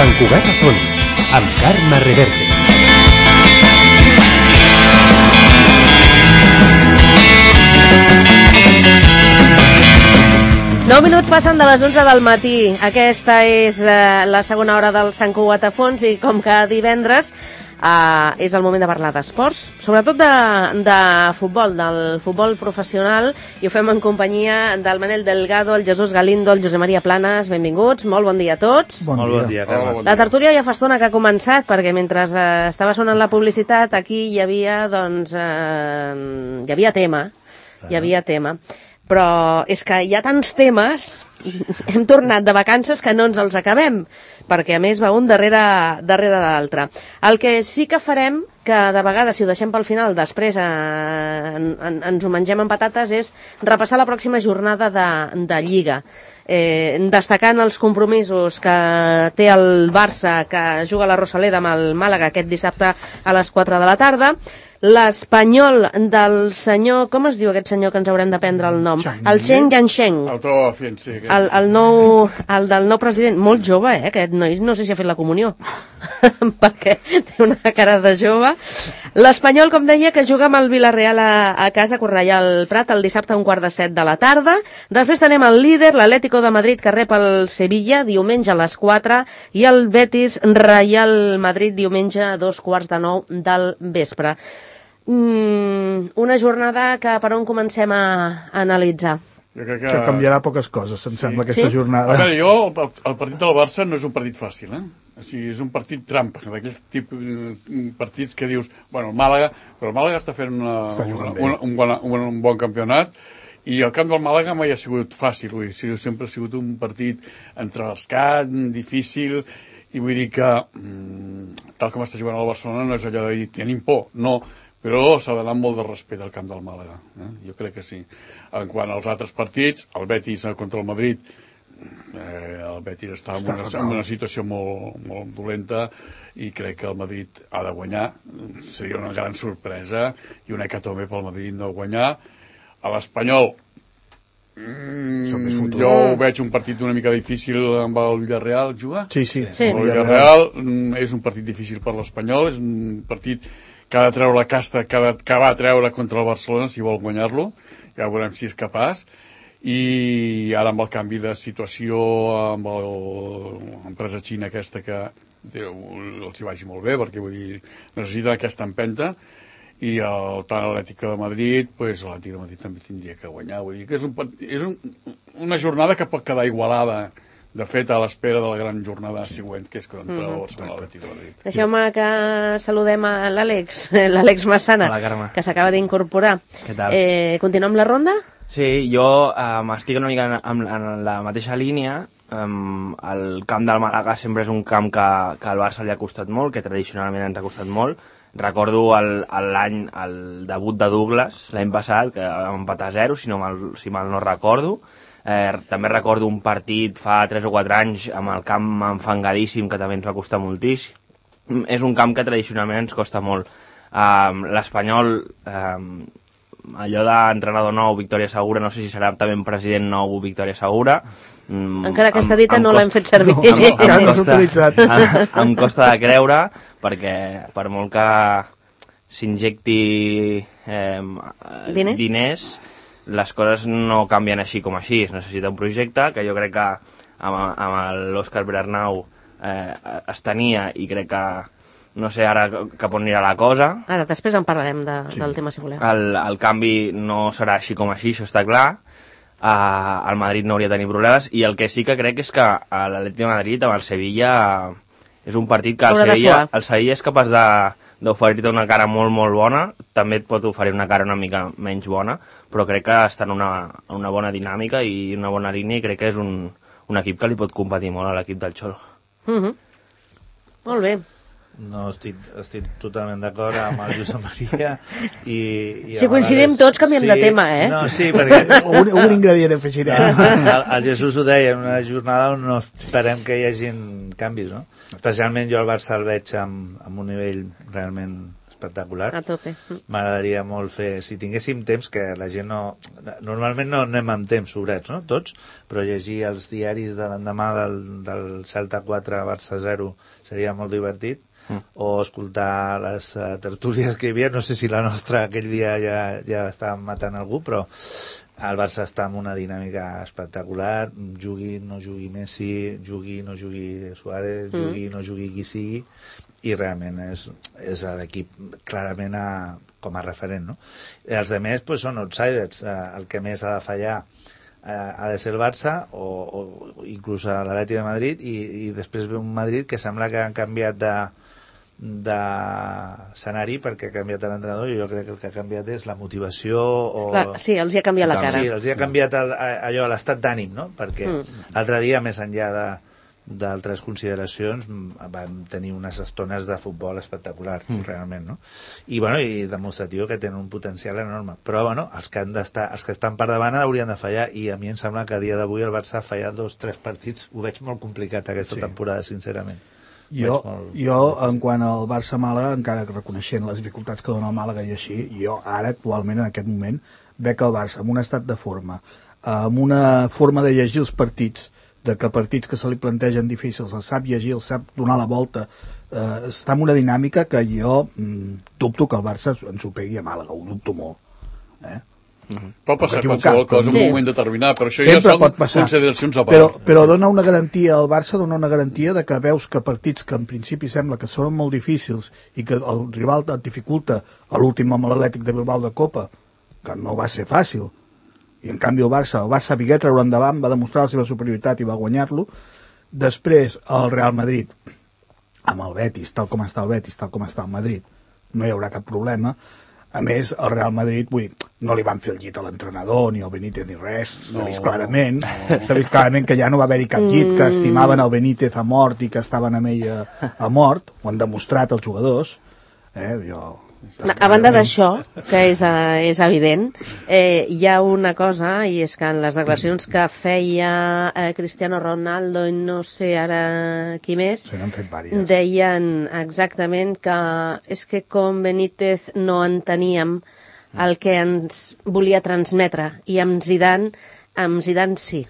Sant Cugat a Fons, amb Carme Reverte. Nou minuts passen de les 11 del matí. Aquesta és la segona hora del Sant Cugat a Fons i com que divendres és el moment de parlar d'esports, sobretot de futbol, del futbol professional, i ho fem en companyia del Manel Delgado, el Jesús Galindo, el Josep Maria Planes. Benvinguts, molt bon dia a tots. Molt bon dia, Carme. La tertúlia ja fa estona que ha començat, perquè mentre estava sonant la publicitat, aquí hi havia tema. Però és que hi ha tants temes, hem tornat de vacances que no ens els acabem, perquè a més va un darrere l'altre. El que sí que farem, que de vegades si ho deixem pel final, després ens ho mengem amb patates, és repassar la pròxima jornada de Lliga. Destacant els compromisos que té el Barça, que juga a la Rosaleda amb el Màlaga aquest dissabte a les 4 de la tarda, l'Espanyol del senyor... Com es diu aquest senyor que ens haurem de prendre el nom? El Chen Yansheng. El del nou president. Molt jove, aquest noi. No sé si ha fet la comunió. Perquè té una cara de jove. L'Espanyol, com deia, que juga amb el Villarreal a casa, a Cornellà al Prat, el dissabte a 6:45 de la tarda. Després tenem el líder, l'Atlético de Madrid, que rep el Sevilla, diumenge a les 4, i el Betis Real Madrid, diumenge a 8:45 del vespre. Una jornada que per on comencem a analitzar? Jo crec que canviarà poques coses, em sembla, aquesta jornada. A veure, el partit del Barça no és un partit fàcil, O sigui, és un partit trampa, d'aquells tipus partits que dius, bueno, el Màlaga està fent un bon campionat, i el camp del Màlaga mai ha sigut fàcil, sempre ha sigut un partit entrelescat, difícil, i vull dir que, tal com està jugant el Barcelona, no és allò de dir, tenim por, no, però s'ha d'anar molt de respecte al camp del Màlaga. Jo crec que sí. En quant als altres partits, el Betis contra el Madrid, el Betis està en una situació molt dolenta i crec que el Madrid ha de guanyar. Seria una gran sorpresa i una hecatombe pel Madrid no guanyar. A l'Espanyol, jo ho veig un partit una mica difícil amb el Villarreal. Juga? Sí. El Villarreal és un partit difícil per l'Espanyol, és un partit que ha de treure la casta que va treure contra el Barcelona si vol guanyar-lo. Ja veurem si és capaç. I ara amb el canvi de situació amb l'empresa xina aquesta, que els hi vagi molt bé, perquè vull dir, necessita aquesta empenta, i tant l'Atlètic de Madrid, l'Atlètic de Madrid també tindria que guanyar. Vull dir que és una jornada que pot quedar igualada, de fet, a l'espera de la gran jornada següent, que és contra el Barcelona l'Atlètic de Madrid. Deixeu-me que saludem a l'Àlex Massana, que s'acaba d'incorporar. Què tal? Continuem amb la ronda? Sí, jo estic una mica en la mateixa línia. El camp del Màlaga sempre és un camp que al Barça li ha costat molt, que tradicionalment ens ha costat molt. Recordo el debut de Douglas l'any passat, que vam empatar 0, si mal no recordo. També recordo un partit fa 3 o 4 anys amb el camp enfangadíssim, que també ens va costar moltíssim. És un camp que tradicionalment ens costa molt. L'Espanyol, allò d'entrenador nou, Victòria Segura, no sé si serà també un president nou, Victòria Segura. Encara aquesta dita no l'hem fet servir. Em costa de creure, perquè per molt que s'injecti diners, les coses no canvien així com així. Es necessita un projecte que jo crec que amb l'Òscar Bernau es tenia, i crec que no sé ara cap on anirà la cosa. Ara, després en parlarem del tema, si voleu. El canvi no serà així com així, això està clar. El Madrid no hauria de tenir problemes, i el que sí que crec és que l'Atlètic de Madrid amb el Sevilla és un partit que el Sevilla és capaç d'oferir-te una cara molt, molt bona, també et pot oferir una cara una mica menys bona, però crec que està en una bona dinàmica i una bona línia, i crec que és un equip que li pot competir molt a l'equip del Xolo. Molt bé. No, estic totalment d'acord amb el Josep Maria i si coincidim tots canviem de tema, No, sí, perquè un ingredient afegirem. El Jesús ho deia, en una jornada on no esperem que hi hagin canvis, no? Especialment jo el Barça el veig amb un nivell realment espectacular. A tope. M'agradaria molt fer, si tinguéssim temps, que la gent no... Normalment no anem amb temps sobrets, no? Tots, però llegir els diaris de l'endemà del Celta 4 Barça 0 seria molt divertit, o escoltar les tertúlies que hi havia. No sé si la nostra aquell dia ja estava matant algú, però el Barça està en una dinàmica espectacular, jugui, no jugui Messi, jugui, no jugui Suárez, jugui, no jugui qui sigui, i realment és l'equip clarament com a referent, no? Els altres pues, són outsiders. El que més ha de fallar ha de ser el Barça o inclús l'Atlètic de Madrid, i després ve un Madrid que sembla que han canviat d'escenari perquè ha canviat l'entrenador, i jo crec que el que ha canviat és la motivació Clar, sí, els hi ha canviat la cara. Sí, els hi ha canviat allò, l'estat d'ànim, no? Perquè l'altre dia, més enllà d'altres consideracions, vam tenir unes estones de futbol espectacular, realment, no? I demostratiu que tenen un potencial enorme, però els que estan per davant haurien de fallar, i a mi em sembla que a dia d'avui el Barça ha fallat 2-3 partits. Ho veig molt complicat aquesta temporada, sincerament. Jo, en quant al Barça-Màlaga, encara reconeixent les dificultats que dona el Màlaga i així, jo ara, actualment, en aquest moment, veig el Barça amb un estat de forma, amb una forma de llegir els partits, de que partits que se li plantegen difícils els sap llegir, els sap donar la volta, està en una dinàmica que jo dubto que el Barça ens ho pegui a Màlaga, ho dubto molt. Pot passar qualsevol cosa en un moment determinat, però això sempre ja són consideracions a part. Però dona una garantia al Barça, dona una garantia de que veus que partits que en principi sembla que són molt difícils i que el rival et dificulta, a l'últim amb l'Atlètic de Bilbao de Copa, que no va ser fàcil, i en canvi el Barça va saber treure endavant, va demostrar la seva superioritat i va guanyar-lo. Després el Real Madrid amb el Betis, tal com està el Betis, tal com està el Madrid, no hi haurà cap problema. A més, el Real Madrid, no li van fer el llit a l'entrenador, ni al Benítez, ni res. S'ha vist clarament que ja no va haver-hi cap llit, que estimaven el Benítez a mort i que estaven amb ell a mort. Ho han demostrat els jugadors. A banda d'això, que és evident, hi ha una cosa, i és que en les declaracions que feia Cristiano Ronaldo i no sé ara qui més, deien exactament que és que com Benítez no enteníem el que ens volia transmetre, i amb Zidane sí.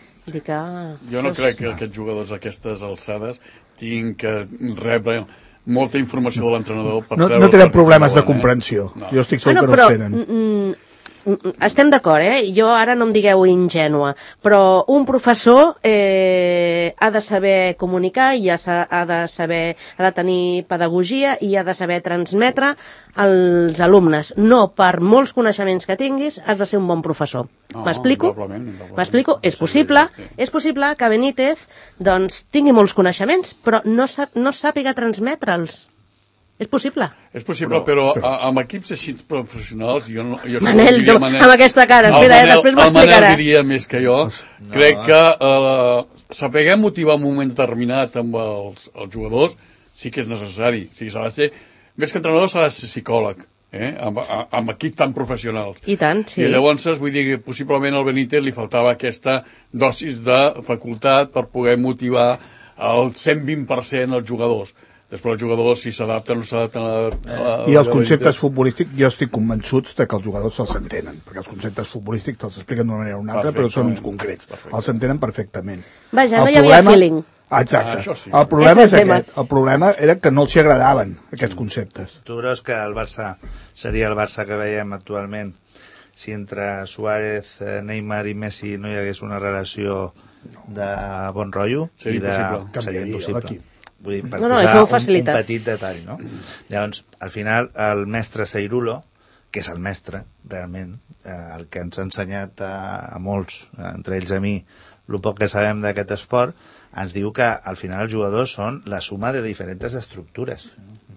Jo no crec que aquests jugadors a aquestes alçades tinguin que rebre molta informació de l'entrenador per treure... No tenen problemes de comprensió. Jo estic segur que no els tenen. Estem d'acord, jo ara no em digueu ingènua, però un professor ha de saber comunicar i ha de tenir pedagogia i ha de saber transmetre als alumnes. No per molts coneixements que tinguis has de ser un bon professor. M'explico? M'explico? És possible que Benítez tingui molts coneixements però no sàpiga transmetre'ls. És possible. És possible, però amb equips així professionals... Manel, amb aquesta cara, espera, després m'explicarà. El Manel diria més que jo. Crec que saber motivar un moment determinat amb els jugadors sí que és necessari. O sigui, s'ha de ser, més que entrenador, s'ha de ser psicòleg, amb equips tan professionals. I tant, sí. I llavors, vull dir que possiblement al Benítez li faltava aquesta dosis de facultat per poder motivar el 120% als jugadors. Després els jugadors, si s'adapten o no s'adapten... I els conceptes futbolístics, jo estic convençuts que els jugadors se'ls entenen, perquè els conceptes futbolístics te'ls expliquen d'una manera o una altra, però són uns concrets. Els entenen perfectament. Vaja, no hi havia feeling. Exacte. El problema és aquest. El problema era que no els hi agradaven, aquests conceptes. Tu creus que el Barça seria el Barça que veiem actualment si entre Suárez, Neymar i Messi no hi hagués una relació de bon rotllo? Seria impossible. Vull dir, per posar un petit detall, no? Llavors, al final, el mestre Seirulo, que és el mestre, realment, el que ens ha ensenyat a molts, entre ells a mi, el poc que sabem d'aquest esport, ens diu que al final els jugadors són la suma de diferents estructures.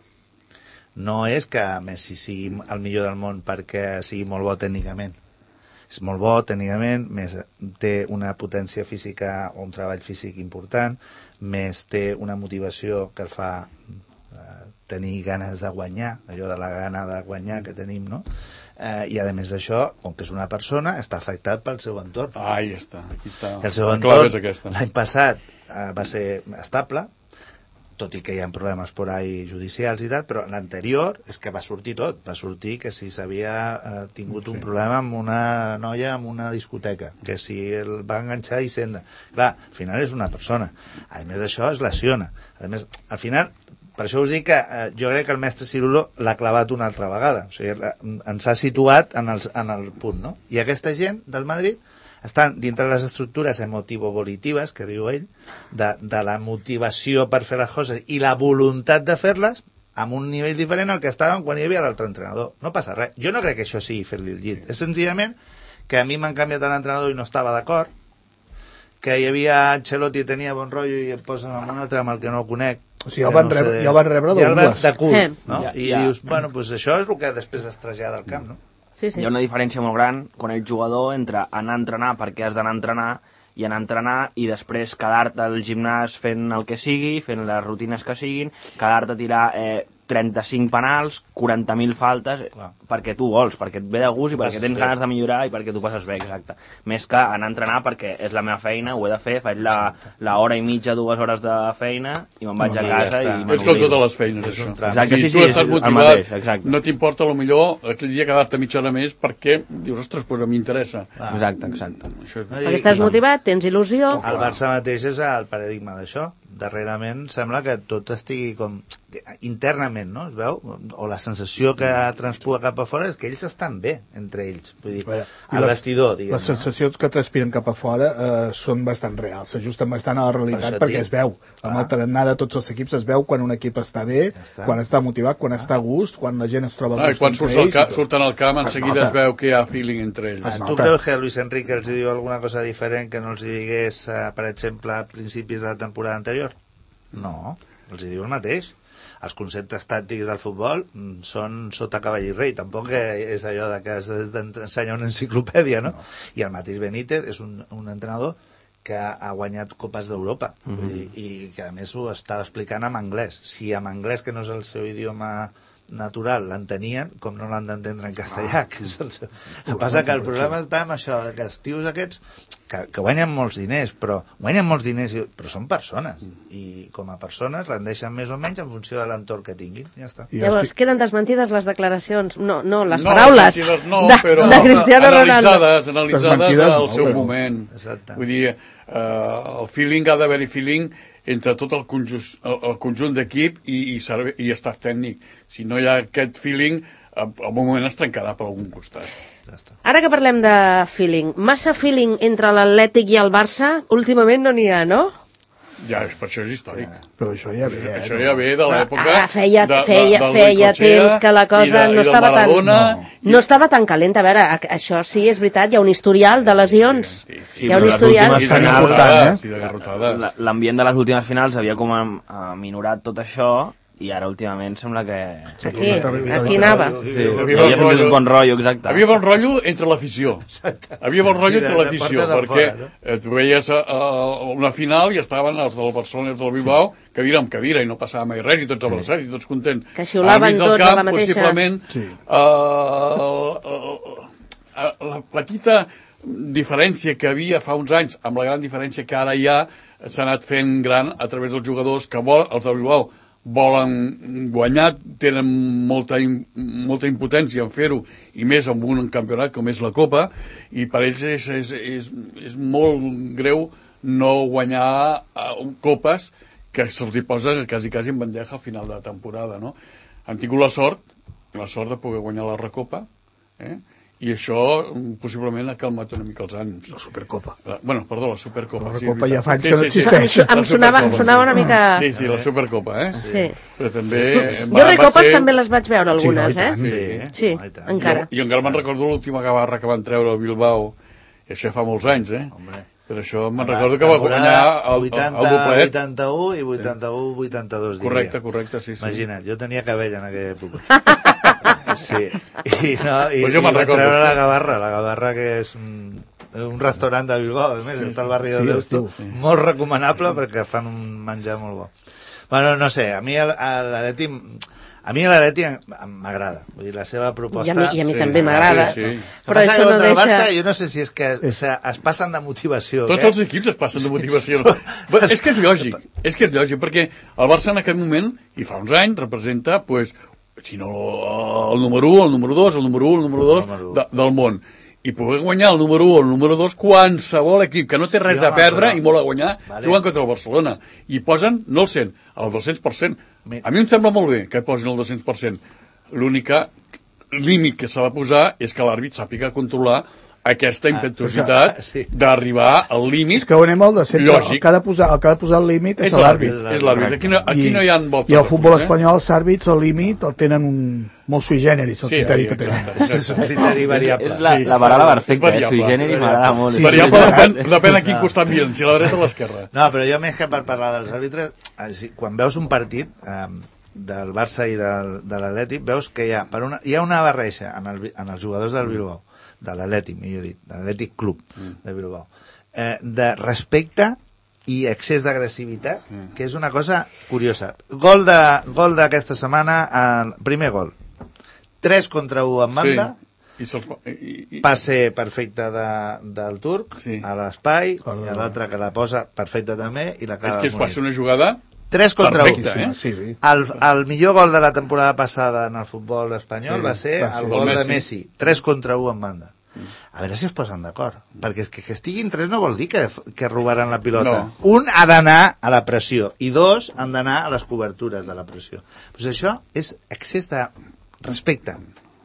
No és que Messi sigui el millor del món perquè sigui molt bo tècnicament. És molt bo tècnicament, més té una potència física o un treball físic important, més té una motivació que el fa tenir ganes de guanyar, allò de la gana de guanyar que tenim, no? I a més d'això, com que és una persona, està afectat pel seu entorn. Aquí està. El seu entorn l'any passat va ser estable, tot i que hi ha problemes por ahí judicials i tal, però l'anterior és que va sortir tot, va sortir que si s'havia tingut un problema amb una noia en una discoteca, que si el va enganxar i Hisenda. Clar, al final és una persona. A més d'això es lesiona. A més, al final, per això us dic que jo crec que el mestre Cirulo l'ha clavat una altra vegada. O sigui, ens ha situat en el punt, no? I aquesta gent del Madrid estan dintre les estructures emotivo-volitives, que diu ell, de la motivació per fer les coses i la voluntat de fer-les amb un nivell diferent al que estaven quan hi havia l'altre entrenador. No passa res. Jo no crec que això sigui fer-li el llit. És senzillament que a mi m'han canviat l'entrenador i no estava d'acord, que hi havia Ancelotti i tenia bon rotllo i em posen amb un altre amb el que no conec. O sigui, ja el van rebre de cul, no? I dius, bueno, doncs això és el que després es trasllada al camp, no? Sí. Hi ha una diferència molt gran quan ets jugador entre anar a entrenar perquè has d'anar a entrenar i anar a entrenar i després quedar-te al gimnàs fent el que sigui, fent les rutines que siguin, quedar-te a tirar 35 penals, 40.000 faltes, perquè tu vols, perquè et ve de gust i perquè tens ganes de millorar i perquè tu passes bé, exacte. Més que anar a entrenar perquè és la meva feina, ho he de fer, faig la hora i mitja, 2 hores de feina i me'n vaig a casa i m'enolio. És com totes les feines, això. Exacte, si tu estàs motivat, no t'importa millor aquell dia quedar-te mitja hora més perquè dius, ostres, però m'interessa. Exacte. Perquè estàs motivat, tens il·lusió. El Barça mateix és el paradigma d'això. Darrerament sembla que tot estigui com internament, no? Es veu? O la sensació que transpua cap a fora és que ells estan bé entre ells. Vull dir, al vestidor, diguem. Les sensacions que transpiren cap a fora són bastant reals, s'ajusten bastant a la realitat perquè es veu. Amb el tarannà de tots els equips es veu quan un equip està bé, quan està motivat, quan està a gust, quan la gent es troba a gust. Quan surten al camp, en seguida es veu que hi ha feeling entre ells. Tu creus que Luis Enrique els diu alguna cosa diferent que no els digués, per exemple, a principis de la temporada anterior? No, els diu el mateix. Els conceptes tàctics del futbol són sota cavall i rei, tampoc és allò que has d'ensenyar una enciclopèdia, no? I el mateix Benítez és un entrenador que ha guanyat Copes d'Europa i que a més ho estava explicant en anglès. Si en anglès, que no és el seu idioma natural, l'entenien, com no l'han d'entendre en castellà, que és el seu... El que passa que el problema està amb això, que els tios aquests que guanyen molts diners, però són persones, i com a persones rendeixen més o menys en funció de l'entorn que tinguin, ja està. Llavors, queden desmentides les declaracions, no les paraules de Cristiano Ronaldo. Analitzades al seu moment. Exacte. Vull dir, el feeling, ha d'haver-hi feeling entre tot el conjunt d'equip i staff tècnic. Si no hi ha aquest feeling, en un moment es trencarà per algun costat. Ara que parlem de feeling, massa feeling entre l'Atlètic i el Barça, últimament no n'hi ha, no? Ja, per això és històric. Però això ja ve, Això ja ve de l'època feia temps que la cosa no estava tan calenta. A veure, això sí, és veritat, hi ha un historial de lesions. Hi ha un historial. L'ambient de les últimes finals havia com aminorat tot això i ara últimament sembla que... Aquí anava. Sí, havia fet un bon rotllo, exacte. Havia bon rotllo entre l'afició. Havia bon rotllo entre l'afició, perquè tu veies una final i estaven els del Barcelona i els del Bilbao cadira amb cadira i no passava mai res i tots abraçats i tots contents. Que xiulaven tots a la mateixa... Possiblement la petita diferència que havia fa uns anys amb la gran diferència que ara hi ha s'ha anat fent gran a través dels jugadors que els del Bilbao volen guanyar, tenen molta impotència en fer-ho i més amb un campionat com és la Copa, i per ells és molt greu no guanyar copes que se'ls hi posa quasi en bandeja al final de la temporada, no? Han tingut la sort de poder guanyar la Recopa, i això possiblement ha calmat una mica els ànims. La Supercopa. Perdó, la Supercopa. La Recopa ja fa anys que no existeix. Em sonava una mica... Sí, la Supercopa, Sí. Però també... Jo Recopes també les vaig veure algunes, Sí, encara. I encara me'n recordo l'última gavarra que van treure al Bilbao, i això fa molts anys, Per això me'n recordo que va guanyar el doblet. 81 i 81-82, diria. Correcte, sí. Imagina't, jo tenia cabell en aquella època. Sí, i jo me'n va recordo. treure la Gavarra, que és un restaurant de Bilbao, a més, està al barri de Deusto, molt recomanable perquè fan un menjar molt bo. Bueno, no sé, a mi l'Atleti A mi l'Atleti m'agrada, vull dir, la seva proposta... I a mi també m'agrada. Però això no deixa... Barça, jo no sé si és que es passen de motivació. Tots els equips es passen de motivació. És que és lògic, perquè el Barça en aquest moment, i fa uns anys, representa, pues, si no el número 1, el número 2, el número 1, el número 2 del món. I poder guanyar el número 1 o el número 2 qualsevol equip que no té res a perdre i molt a guanyar, jugant contra el Barcelona. I posen, no el 100, el 200%. A mi em sembla molt bé que posin el 200%. L'únic límit que s'ha de posar és que l'àrbit sàpiga controlar aquesta impetuositat d'arribar al límit. És que ho anem al de sempre. El que ha de posar el límit és l'àrbit. És l'àrbit. Aquí no hi ha voltes. I el futbol espanyol, els àrbits, el límit, el tenen molt sui generis, el criteri que tenen. És un criteri variable. És la paraula perfecta, sui generis m'agrada molt. Variable depèn a quin costat miren, si a la dreta o a l'esquerra. No, però jo més que per parlar dels àrbitres, quan veus un partit del Barça i de l'Atlètic, veus que hi ha una barreja en els jugadors del Bilbao, de l'Atlètic, millor dit, de l'Atlètic Club de Bilbao, de respecte i excés d'agressivitat, que és una cosa curiosa. Gol d'aquesta setmana, primer gol, 3-1 en banda, passe perfecte del turc a l'espai, i l'altre que la posa perfecta també, i la cara és que es passa una jugada 3-1. El millor gol de la temporada passada en el futbol espanyol va ser el gol de Messi, 3-1 en banda. A veure si es posen d'acord, perquè és que estiguin 3 no vol dir que robaran la pilota. Un ha d'anar a la pressió i 2 han d'anar a les cobertures de la pressió. Pues això és excés de respecte.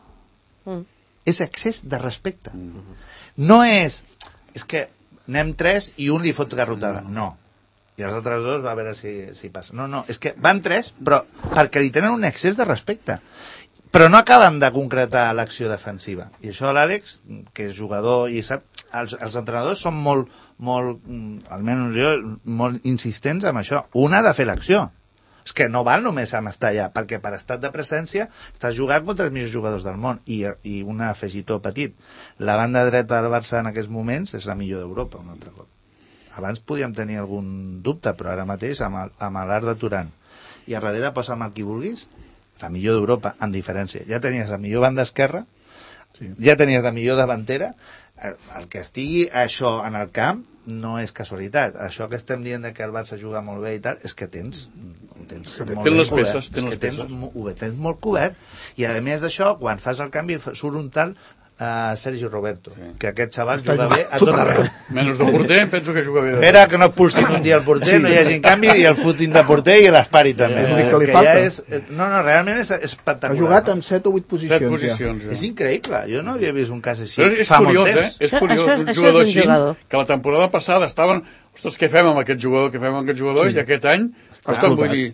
És excés de respecte. No és que anem 3 i un li fot garrotada. No. I els altres 2 va a veure si passa. No, és que van 3, però perquè li tenen un excés de respecte. Però no acaben de concretar l'acció defensiva. I això l'Àlex, que és jugador i sap, els entrenadors són molt, almenys jo, molt insistents amb això. Un ha de fer l'acció. És que no val només amb estar allà, perquè per estat de presència estàs jugant contra els millors jugadors del món. I un afegitó petit. La banda dreta del Barça en aquests moments és la millor d'Europa, un altre cop. Abans podíem tenir algun dubte, però ara mateix amb l'Arda Turan i a darrere posa'm el qui vulguis, la millor d'Europa, en diferència. Ja tenies la millor banda esquerra, ja tenies la millor davantera, el que estigui això en el camp no és casualitat. Això que estem dient que el Barça juga molt bé i tal, és que tens molt les peces, ho tens molt cobert, i a més d'això, quan fas el canvi surt un tal Sergio Roberto, que aquest xaval juga bé a tot arreu. Menys de porter, penso que juga bé. Espera que no expulsin un dia el porter, no hi hagi canvi, i el fotin de porter i l'espari també. No, realment és espectacular. Ha jugat amb 7 o 8 posicions. És increïble, jo no havia vist un cas així fa molt temps. És curiós, un jugador així, que la temporada passada estaven, ostres, què fem amb aquest jugador, i aquest any, vull dir,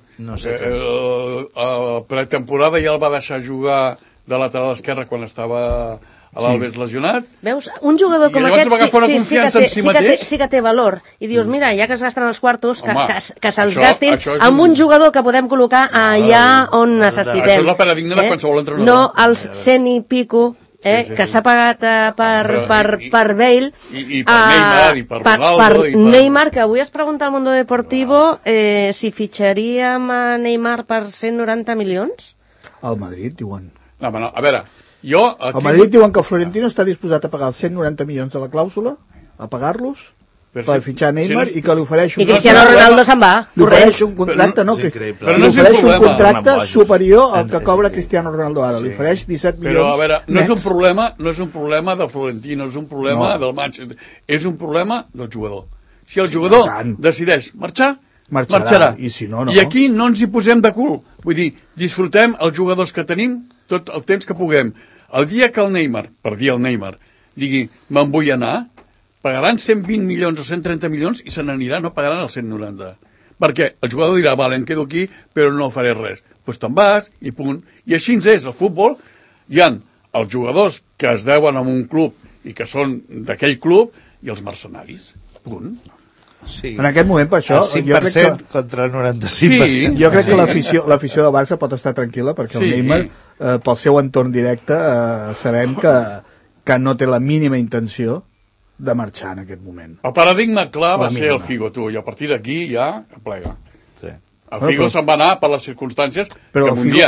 a pretemporada ja el va deixar jugar de lateral esquerre quan estava a l'Albes lesionat. Veus, un jugador com aquest sí que té valor. I dius, mira, ja que es gasten els quartos, que se'ls gastin amb un jugador que podem col·locar allà on necessitem. Això és la paradigma de qualsevol entrenador. No els 100 i pico que s'ha pagat per Bale i per Neymar i per Ronaldo. Per Neymar, que avui es pregunta al Mundo Deportivo si fitxaríem a Neymar per 190 milions? Al Madrid, diuen. No, a veure, al Madrid diuen que el Florentino està disposat a pagar els 190 milions de la clàusula, a pagar-los, per fitxar Neymar, i que li ofereix I Cristiano Ronaldo se'n va. Li ofereix un contracte, li ofereix un contracte superior al que cobra Cristiano Ronaldo ara. Li ofereix 17 milions. Però, a veure, no és un problema de Florentino, és un problema del Manchester, és un problema del jugador. Si el jugador decideix marxarà. I si no, no. I aquí no ens hi posem de cul. Vull dir, disfrutem els jugadors que tenim tot el temps que puguem. El dia que el Neymar, per dir el Neymar, digui, me'n vull anar, pagaran 120 milions o 130 milions i se n'anirà, no pagaran els 190. Perquè el jugador dirà, vale, em quedo aquí, però no faré res. Doncs te'n vas i punt. I així és el futbol. Hi ha els jugadors que es deuen en un club i que són d'aquell club i els mercenaris. Punt. Sí. En aquest moment, per això... El 5% contra el 95%. Sí, jo crec que l'afició de Barça pot estar tranquil·la, perquè el Neymar, pel seu entorn directe, sabem que no té la mínima intenció de marxar en aquest moment. El paradigma clar va ser el Figo, tu, i a partir d'aquí ja plega. El Figo se'n va anar per les circumstàncies que un dia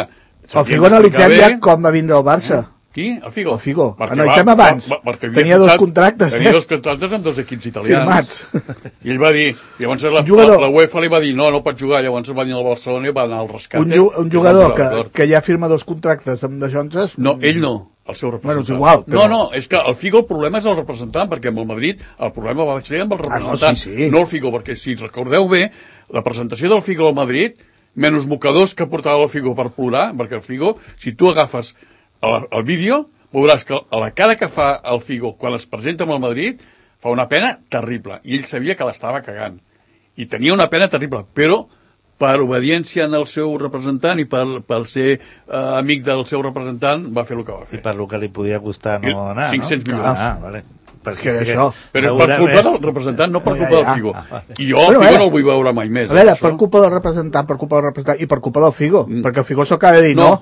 El Figo analitzem ja com va vindre el Barça. Qui? El Figo? El Figo. Analitzem abans. Tenia dos contractes. Tenia dos contractes amb dos equips italians. Firmats. I ell va dir, llavors la UEFA li va dir, no pot jugar, llavors va dir al Barcelona i va anar al rescate. Un jugador que ja firma dos contractes amb de Jones... No, ell no, el seu representant. Bueno, és igual. Però... No, és que el Figo el problema és el representant, perquè amb el Madrid el problema va ser amb el representant, no el Figo, perquè si recordeu bé, la presentació del Figo al Madrid, menys mocadors que portava el Figo per plorar, perquè el Figo, si tu agafes el vídeo, veuràs que a la cara que fa el Figo quan es presenta amb el Madrid fa una pena terrible, i ell sabia que l'estava cagant, i tenia una pena terrible, però per obediència al seu representant i per ser amic del seu representant va fer el que va fer. I per lo que li podia costar no anar, 500 milions. Vale. Perquè això... Però per culpa del representant, no per culpa del Figo. I jo el Figo no el vull veure mai més. A veure, per culpa del representant i per culpa del Figo, perquè el Figo s'ho acaba de dir no.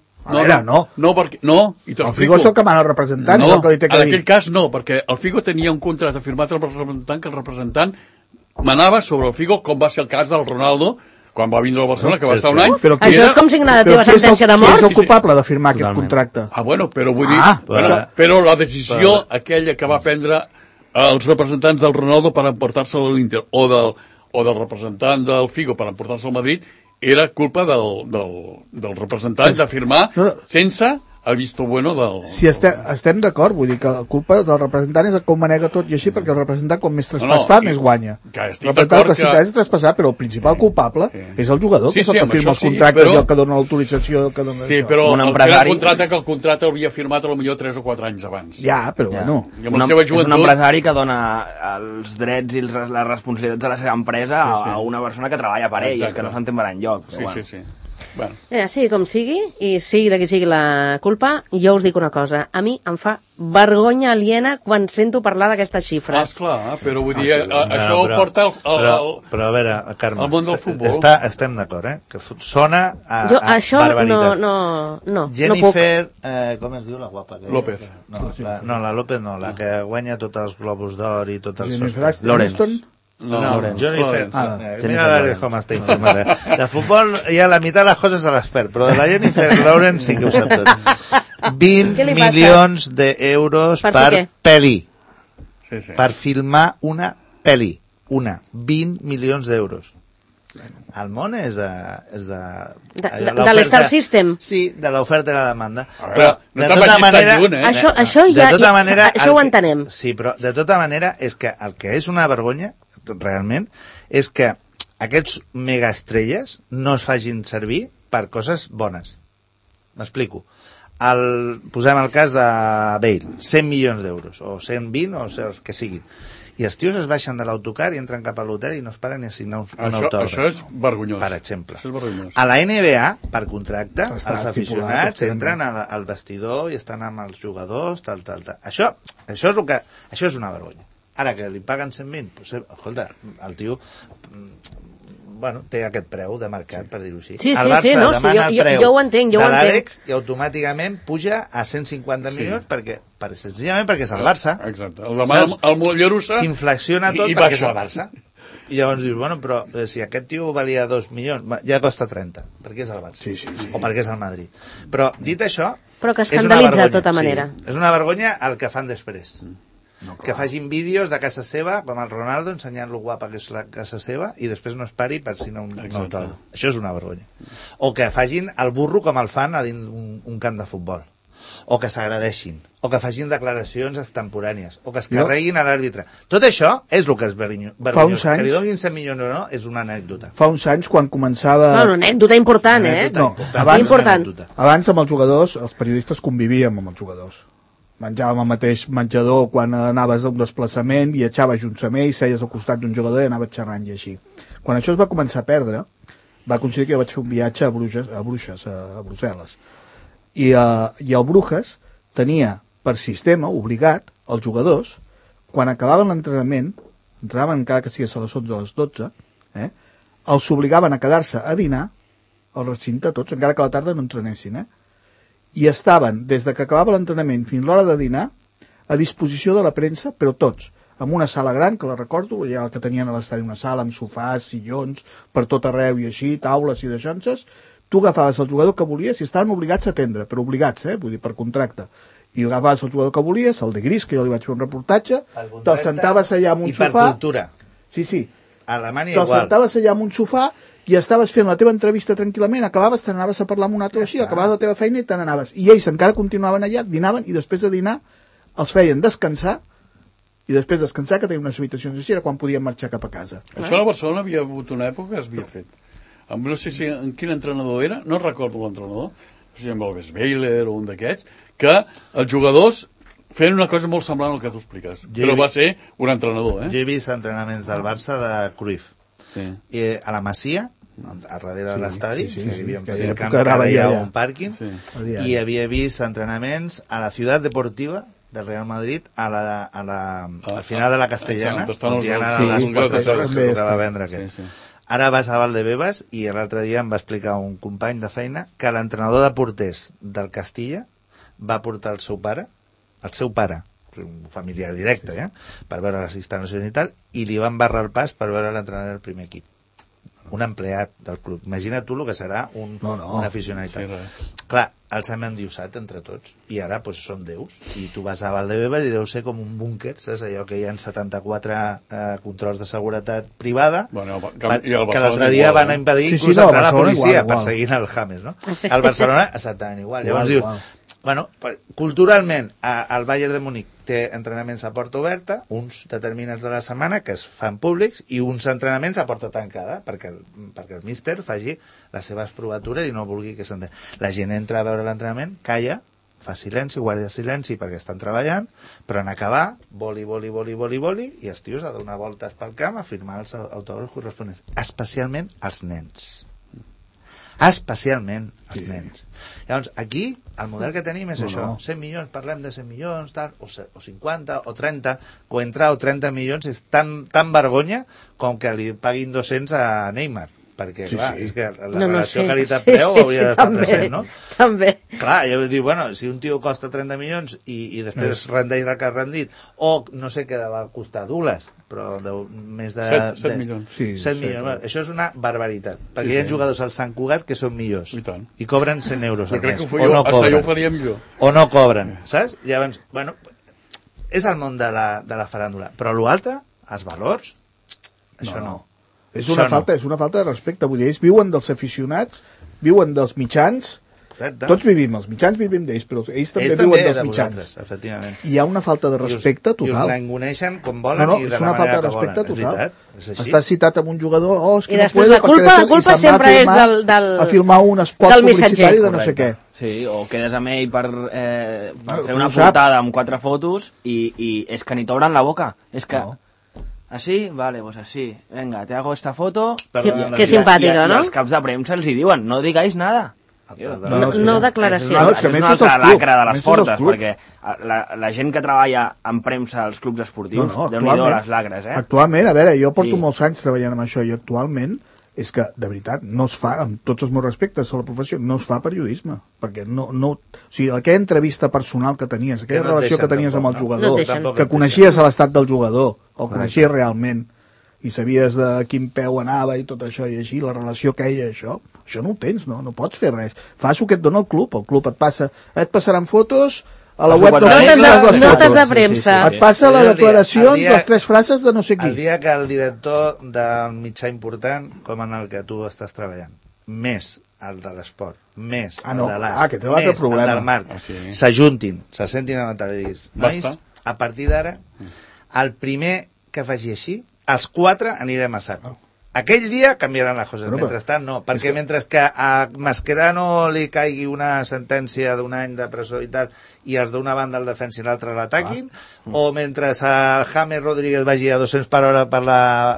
No, perquè... No, i t'ho explico. El Figo és el que mana el representant, és el que li té que dir. En aquell cas no, perquè el Figo tenia un contracte firmat amb el representant, que el representant manava sobre el Figo, com va ser el cas del Ronaldo, quan va vindre al Barcelona, que va estar un any... Això és com signar la teva sentència de mort? Qui és el culpable de firmar aquest contracte? Bueno, però vull dir... Però la decisió aquella que va prendre els representants del Ronaldo per emportar-se'l a l'Inter, o del representant del Figo per emportar-se al Madrid, era culpa del representant de firmar sense el visto bueno del... Si estem d'acord, vull dir que la culpa del representant és el que ho manega tot i així, perquè el representant com més traspàs fa, més guanya. El representant que és traspassar, però el principal culpable és el jugador, que és el que firma els contractes i el que dona l'autorització. Sí, però el contracte que el contracte hauria firmat potser 3 o 4 anys abans. Ja, però bueno. És un empresari que dona els drets i les responsabilitats de la seva empresa a una persona que treballa per ell, que no s'entén per enlloc. Sí. Bueno. Sigui com sigui, i sigui de qui sigui la culpa, jo us dic una cosa. A mi em fa vergonya aliena quan sento parlar d'aquestes xifres. Clar, però vull dir, això porta però a veure, Carme, al món del futbol. Estem d'acord, que sona a barbaritat. No Jennifer, com es diu la guapa? López. No, la López no, la que guanya tots els globus d'or i tots els sostres. Lorenz. No, Jennifer. Mira l'Àlex com està informada. De futbol hi ha la meitat de les coses a l'expert, però de la Jennifer Lawrence sí que ho sap tot. 20 milions d'euros per pel·li. Per filmar una pel·li. 20 milions d'euros. El món és de l'Star System. Sí, de l'oferta i la demanda. Però de tota manera... Això ho entenem. Sí, però de tota manera és que el que és una vergonya realment és que aquests megaestrelles no es facin servir per coses bones. M'explico. Posem el cas de Bale, 100 milions d'euros, o 120, o els que siguin. I els tios es baixen de l'autocar i entren cap a l'hotel i no es paren ni a signar un autògraf. Això és vergonyós. Per exemple. A la NBA, per contracte, els aficionats entren al vestidor i estan amb els jugadors, tal. Això és una vergonya. Ara que li paguen 120, doncs, escolta, el tio té aquest preu de mercat, per dir-ho així. El Barça demana el preu de l'Àlex i automàticament puja a 150 milions senzillament perquè és el Barça. Exacte. El Mollerussa s'inflexiona tot perquè és el Barça. I llavors dius, però si aquest tio valia 2 milions, ja costa 30, perquè és el Barça. O perquè és el Madrid. Però, dit això... Però que escandalitza de tota manera. És una vergonya el que fan després. Que facin vídeos de casa seva, com el Ronaldo, ensenyant lo guapa que és la casa seva, i després no es pari per signar un autògraf. Això és una vergonya. O que facin el burro com el fan a dins un camp de futbol. O que s'agradeixin. O que facin declaracions extemporànies. O que es carreguin a l'àrbitre. Tot això és el que és vergonyós. Que li donin 100 milions o no és una anècdota. Fa uns anys, quan començava... Una anècdota important, Abans amb els jugadors, els periodistes convivíem amb els jugadors. Menjàvem al mateix menjador quan anaves a un desplaçament, viatjaves junts amb ells, seies al costat d'un jugador i anaves xerrant i així. Quan això es va començar a perdre, va aconseguir que jo vaig fer un viatge a Brussel·les. I el Bruges tenia per sistema obligat els jugadors, quan acabaven l'entrenament, entraven encara que sigués a les 11 o a les 12, els obligaven a quedar-se a dinar al recinte tots, encara que a la tarda no entrenessin, i estaven, des de que acabava l'entrenament fins l'hora de dinar, a disposició de la premsa, però tots, amb una sala gran, que la recordo, ja que tenien a l'estadi una sala amb sofàs, sillons, per tot arreu i així, taules i deixances, tu agafaves el jugador que volies i estaven obligats a atendre, però obligats, vull dir, per contracte. I agafaves el jugador que volies, el de Gris, que jo li vaig fer un reportatge, te'l sentaves allà en un sofà... I per cultura. Sí. A Alemanya igual. Te'l sentaves allà en un sofà i estaves fent la teva entrevista tranquil·lament, acabaves, te n'anaves a parlar amb un altre així, acabaves la teva feina i te n'anaves. I ells encara continuaven allà, dinaven, i després de dinar els feien descansar, i després de descansar, que tenien unes habitacions així, era quan podien marxar cap a casa. Això a Barcelona havia hagut una època que es havia fet. No sé si en quin entrenador era, no recordo l'entrenador, no sé si amb el Westweiler o un d'aquests, que els jugadors feien una cosa molt semblant al que tu expliques. Però va ser un entrenador, Jo he vist entrenaments del Barça de Cruyff. I a la Masia, a darrere de l'estadi, que hi havia un petit camp que hi ha un pàrquing, i havia vist entrenaments a la Ciutat Deportiva del Real Madrid al final de la Castellana, on hi anaven les 4 hores que tocava vendre aquest. Ara vas a Valdebebas i l'altre dia em va explicar un company de feina que l'entrenador de porters del Castilla va portar el seu pare, un familiar directe, per veure les instal·lacions i tal, i li van barrar el pas per veure l'entrenador del primer equip. Un empleat del club. Imagina tu el que serà un aficionat i tal. Clar, els hem endiosat entre tots i ara pues, són déus i tu vas a Valdebebas i deu ser com un búnquer, saps? Allò que hi ha 74 controls de seguretat privada que l'altre dia van impedir inclús entrar la policia perseguint el James, no? Al Barcelona exactament igual. Llavors dius, bueno, culturalment el Bayern de Múnich té entrenaments a porta oberta, uns determinats de la setmana que es fan públics i uns entrenaments a porta tancada perquè el míster faci les seves provatures i no vulgui que s'entén. La gent entra a veure l'entrenament, calla, fa silenci, guarda silenci perquè estan treballant, però en acabar, boli, i els tios a donar voltes pel camp a firmar els autògrafs corresponents, especialment els nens. Especialment els nens. Llavors, aquí, el model que tenim és això. 100 milions, parlem de 100 milions, tal, o 50, o 30, o entrar o 30 milions és tan vergonya com que li paguin 200 a Neymar. Perquè, clar, és que la relació qualitat-preu hauria d'estar present, no? També. Clar, jo dic, bueno, si un tio costa 30 milions i després rendeix el que ha rendit, o no sé què va costar Douglas, però més de... 7 milions. 7 milions. Això és una barbaritat, perquè hi ha jugadors al Sant Cugat que són millors i cobren 100 euros al mes, o no cobren. Jo ho faria millor. O no cobren, saps? Llavors, bueno, és el món de la faràndula, però l'altre, els valors, això no. És una falta de respecte, vull dir, ells viuen dels aficionats, viuen dels mitjans, tots vivim, els mitjans vivim d'ells, però ells també viuen dels mitjans. Efectivament. Hi ha una falta de respecte total. I us l'engoneixen com volen i de la manera que volen. És veritat, és així. Està citat amb un jugador, és que no puedo, la culpa sempre és a filmar un espot publicitari de no sé què. Sí, o quedes amb ell per fer una portada amb 4 fotos i és que ni t'obren la boca. És que... ¿Así? Vale, pues así. Venga, te hago esta foto. Qué simpático, ¿no? Y els caps de premsa els hi diuen, no digáis nada. No declaracions. És una altra lacra de les portes, perquè la gent que treballa en premsa als clubs esportius, déu-n'hi-do les lacres, Actualment, a veure, jo porto molts anys treballant amb això i actualment és que, de veritat, no es fa, amb tots els meus respectes a la professió, no es fa periodisme, perquè o sigui, aquella entrevista personal que tenies, aquella relació que tenies amb el jugador, que coneixies a l'estat del jugador, el coneixies realment, i sabies de quin peu anava i tot això, i així, la relació que hi ha, això no ho tens, no pots fer res. Fas el que et dona el club et passaran fotos a la web notes de premsa. Et passa la declaració de les 3 frases de no sé qui. El dia que el director del mitjà important, com en el que tu estàs treballant, més el de l'esport, més el de l'AS, més el del Marc, s'ajuntin, se sentin a la tele i diguis, nois, a partir d'ara, el primer que faci així, els 4 anirem a saco. Aquell dia canviaran les coses, mentrestant no, perquè mentre que a Mascherano li caigui una sentència d'un any de presó i tal, i els d'una banda el defensi i l'altre l'ataquin, o mentre a James Rodríguez vagi a 200 per hora per la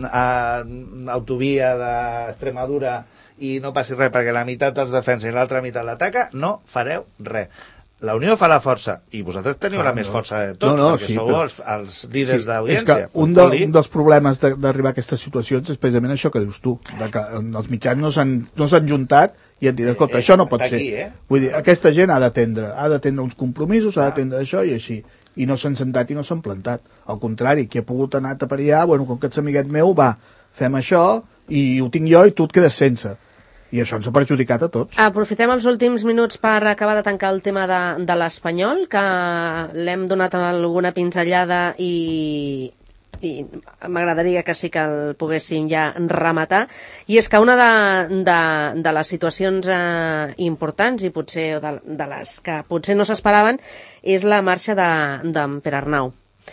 autovia d'Extremadura i no passi res perquè la meitat els defensa i l'altra meitat l'ataca, no fareu res. La unió fa la força, i vosaltres teniu la més força de tots, perquè sou els líders d'audiència. És que un dels problemes d'arribar a aquestes situacions és precisament això que dius tu, que els mitjans no s'han juntat i han dit, escolta, això no pot ser. Vull dir, aquesta gent ha d'atendre uns compromisos, ha d'atendre això i així. I no s'han sentat i no s'han plantat. Al contrari, qui ha pogut anar a parir, bueno, com que ets amiguet meu, va, fem això, i ho tinc jo i tu et quedes sense. I això ens ha perjudicat a tots. Aprofitem els últims minuts per acabar de tancar el tema de l'Espanyol, que l'hem donat alguna pinzellada i m'agradaria que sí que el poguéssim ja rematar. I és que una de les situacions importants i potser de les que potser no s'esperaven és la marxa d'en Pere Arnau,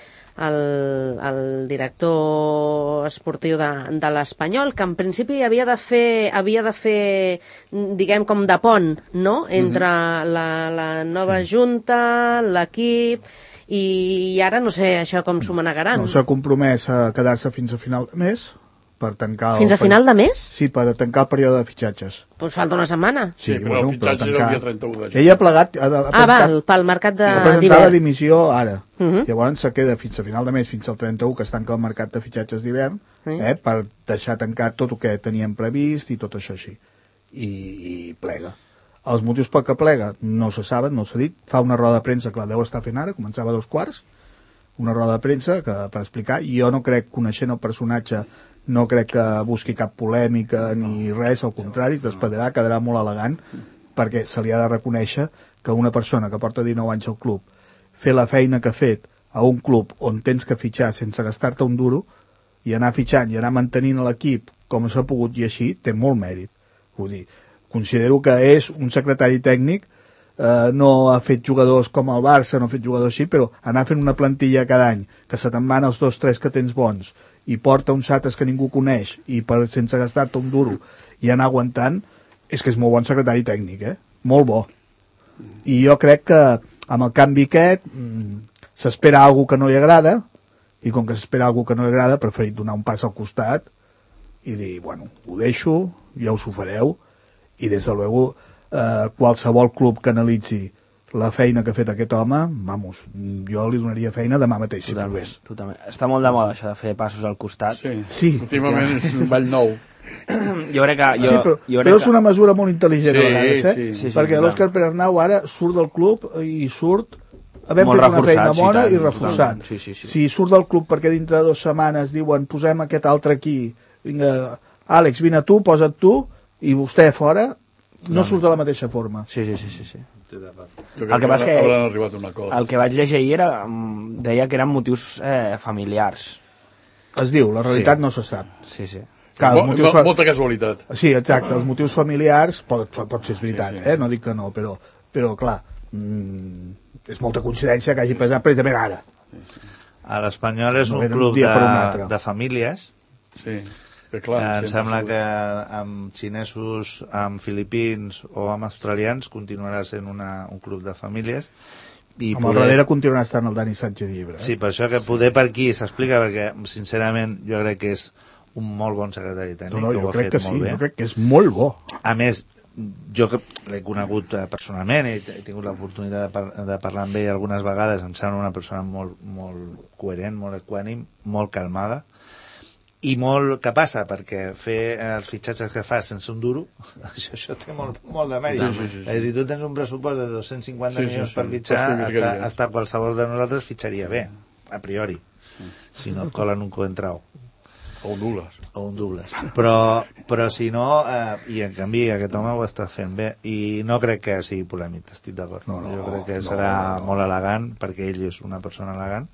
el director esportiu de l'Espanyol, que en principi havia de fer diguem com de pont, no?, entre la nova junta, l'equip, i ara no sé això com s'ho manegaran. No, s'ha compromès a quedar-se fins a final de mes per tancar... Fins a final de mes? Sí, per tancar el període de fitxatges. Doncs falta una setmana. Sí, però el fitxatge era el dia 31 de juny. Ell ha plegat... Pel mercat d'hivern. Ha presentat la dimissió ara. Llavors se queda fins a final de mes, fins al 31, que es tanca el mercat de fitxatges d'hivern, per deixar tancat tot el que teníem previst i tot això així. I plega. Els motius pel que plega no se saben, no s'ha dit. Fa una roda de premsa que la deu estar fent ara, començava a 2:15, una roda de premsa per explicar. Jo no crec, coneixent el personatge, no crec que busqui cap polèmica ni res, al contrari, es despedarà, quedarà molt elegant, perquè se li ha de reconèixer que una persona que porta 19 anys al club, fer la feina que ha fet a un club on tens que fitxar sense gastar-te un duro, i anar fitxant i anar mantenint l'equip com s'ha pogut i així, té molt mèrit. Vull dir, considero que és un secretari tècnic, no ha fet jugadors com el Barça, no ha fet jugadors així, però anar fent una plantilla cada any, que se te'n van els 2 o 3 que tens bons, i porta uns altres que ningú coneix, i sense gastar-te un duro, i anar aguantant, és que és molt bon secretari tècnic, molt bo. I jo crec que amb el canvi aquest s'espera alguna que no li agrada, i com que s'espera alguna que no li agrada, ha preferit donar un pas al costat i dir, bueno, ho deixo, ja us ho fareu, i des de luego qualsevol club que analitzi la feina que ha fet aquest home, vamos, jo li donaria feina demà mateix, si volgués. Totalment. Està molt de moda això de fer passos al costat. Sí. Últimament és un ball nou. Jo crec que... Però és una mesura molt intel·ligent a vegades, perquè l'Òscar Pere Arnau ara surt del club i surt havent fet una feina bona i reforçat. Si surt del club perquè dintre de 2 setmanes diuen posem aquest altre aquí, vinga, Àlex, vine tu, posa't tu, i vostè fora, no surt de la mateixa forma. Sí. Jo crec que hauran arribat a un acord. El que vaig llegir ahir deia que eren motius familiars. Es diu, la realitat no se sap. Sí. Clar, molta casualitat. Sí, exacte, els motius familiars pot ser veritat, no dic que no, però clar, és molta coincidència que hagi pesat precisament ara. A l'Espanyol és un club de famílies. Sí. Em sembla que amb xinesos, amb filipins o amb australians continuarà sent un club de famílies. Amb el darrere continuarà estant el Dani Sánchez Llibre. Sí, per això que poder per aquí s'explica, perquè sincerament jo crec que és un molt bon secretari tècnic. Jo crec que sí, jo crec que és molt bo. A més, jo que l'he conegut personalment, he tingut l'oportunitat de parlar amb ell algunes vegades, em sembla una persona molt coherent, molt equànim, molt calmada, i molt que passa, perquè fer els fitxatges que fa sense un duro, això té molt de mèrit. Si tu tens un pressupost de 250 milions per fitxar, hasta qualsevol de nosaltres fitxaria bé, a priori, si no et colen un coentrao. O un Douglas. Però si no, i en canvi aquest home ho està fent bé, i no crec que sigui polèmic, estic d'acord. Jo crec que serà molt elegant, perquè ell és una persona elegant,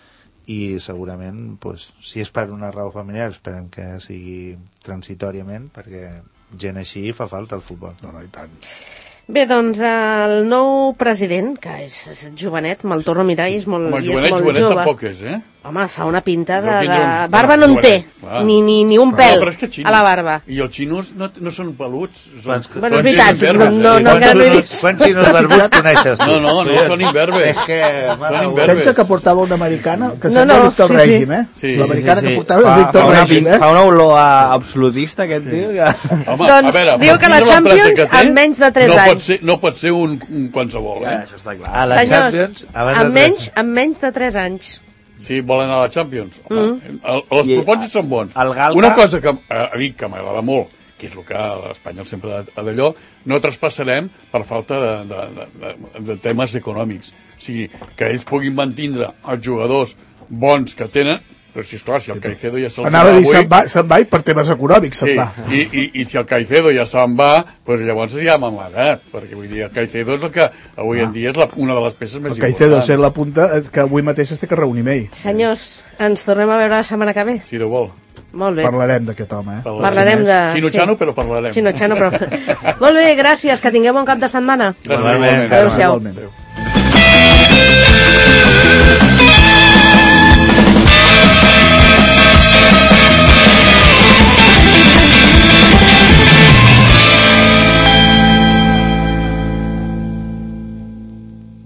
i segurament, si és per una raó familiar, esperem que sigui transitòriament, perquè gent així fa falta al futbol. No, i tant. Bé, doncs el nou president, que és jovenet, me'l torno a mirar i és molt jove. Jovenet tampoc és, Home, fa una pinta de... Barba no en té, ni un pèl a la barba. I els xinos no són peluts. Bueno, és veritat, no encara no he vist. Quants xinos barbuts coneixes? No, són imberbes. Pensa que portava una americana, que sembla Víctor Règim, L'americana que portava és Víctor Règim, Fa una olor absolutista, aquest tio. Doncs diu que la Champions en menys de 3 anys. No pot ser un qualsevol, Això està clar. A la Champions, en menys de 3 anys. Sí, volen anar a la Champions. Els propòsits són bons. Una cosa que a mi que m'agrada molt, que és el que l'Espanyol sempre ha d'allò, no traspassarem per falta de temes econòmics. O sigui, que ells puguin mantindre els jugadors bons que tenen, Però si, esclar, si el Caicedo ja se'n anava a dir, se'n va i per temes econòmics se'n va. I si el Caicedo ja se'n va, doncs llavors ja m'han l'edat, perquè vull dir, el Caicedo és el que avui en dia és una de les peces més importants. El Caicedo, sent la punta, que avui mateix es té que reunir amb ell. Senyors, ens tornem a veure la setmana que ve? Si Déu vol. Molt bé. Parlarem d'aquest home, Parlarem de... Xino-xano, però parlarem. Xino-xano, però... Molt bé, gràcies, que tingueu bon cap de setmana. Gràcies. Adéu-siau.